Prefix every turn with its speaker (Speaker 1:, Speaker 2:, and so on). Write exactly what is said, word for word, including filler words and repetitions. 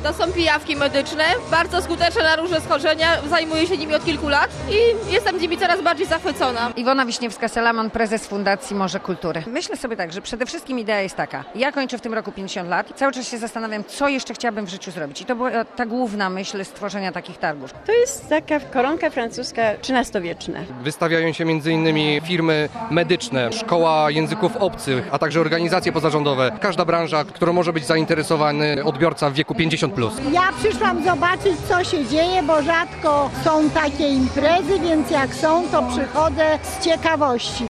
Speaker 1: To są pijawki medyczne, bardzo skuteczne na różne schorzenia, zajmuję się nimi od kilku lat i jestem nimi coraz bardziej zachwycona.
Speaker 2: Iwona Wiśniewska-Selamon, prezes Fundacji Morze Kultury. Myślę sobie tak, że przede wszystkim idea jest taka. Ja kończę w tym roku pięćdziesiąt lat i cały czas się zastanawiam, co jeszcze chciałabym w życiu zrobić. I to była ta główna myśl stworzenia takich targów.
Speaker 3: To jest taka koronka francuska trzynastowieczna.
Speaker 4: Wystawiają się między innymi firmy medyczne, szkoła języków obcych, a także organizacje pozarządowe. Każda branża, którą może być zainteresowany odbiorca w wieku pięćdziesiąt plus.
Speaker 5: Ja przyszłam zobaczyć, co się dzieje, bo rzadko są takie imprezy, więc jak są, to przychodzę z ciekawości.